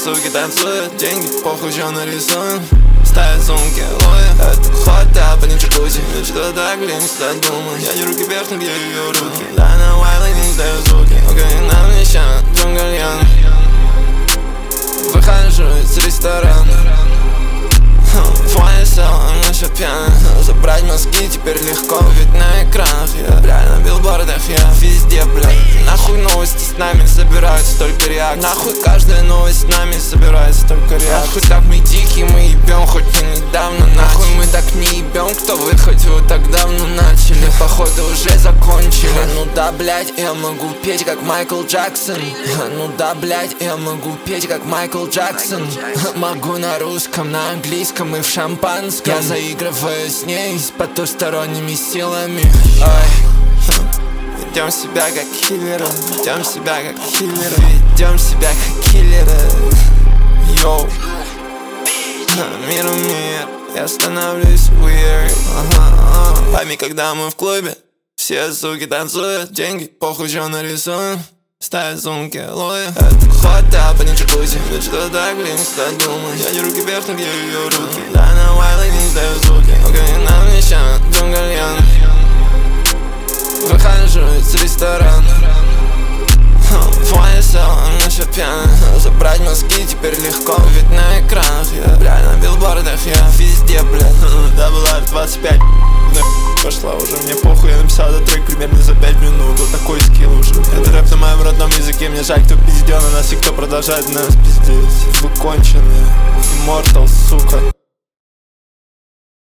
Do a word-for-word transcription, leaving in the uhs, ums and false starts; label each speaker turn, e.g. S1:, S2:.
S1: суки танцуют, деньги похуй, чё нарисуем. Ставят сумки, ловят, это хвата, по ним джакузи. Я что-то так, блин, всегда думаю. Я не руки вверх, но где ее руки. Да, на вайлы не издаю звуки. Окей, нам не ща, джунгальян. Выхожу из ресторана. Фоне сел, она еще пьяна. Забрать мозги теперь легко, ведь на экранах я реально в билбордах, я везде, блядь. Нахуй новости с нами собираются только реакции. Нахуй каждая новость с нами собирается только реакции. Нахуй так мы дикие, мы ебем, хоть и недавно. Нахуй мы так не ебем, кто вы, хоть вы так давно начали. Походу уже закончили. Ну да, блядь, я могу петь как Майкл Джексон. Ну да, блядь, я могу петь как Майкл Джексон. Могу на русском, на английском и в шампанском. Я заигрываю с ней, с потусторонними силами. Ой. Ведем себя как киллеры, ведем себя как киллеры, ведем себя как киллеры. Йоу. Миру мир, я становлюсь weird. Ага, ага. Пойми, когда мы в клубе, все суки танцуют, деньги похуй, чё нарисуем. Ставят сумки, ловят, это хвата, по ним джакузи. Я что-то так, блин, всегда думаю. Я не руки вверх, но где ее руки. Да, на вайлы не издаю звуки. Окей, нам не ща, джунгальян. Выхожу из ресторана. Фоне сел, она еще пьяна. Забрать мозги теперь легко, ведь на экранах я реально в билбордах, я везде, блядь. Double Life двадцать пять. Пошла уже, мне похуй, я написал этот трек примерно за пять минут. Вот такой скилл уже. Это рэп на моем родном языке, мне жаль, кто пиздел на нас и кто продолжает нас пиздеть. Вы конченые, Immortal, сука.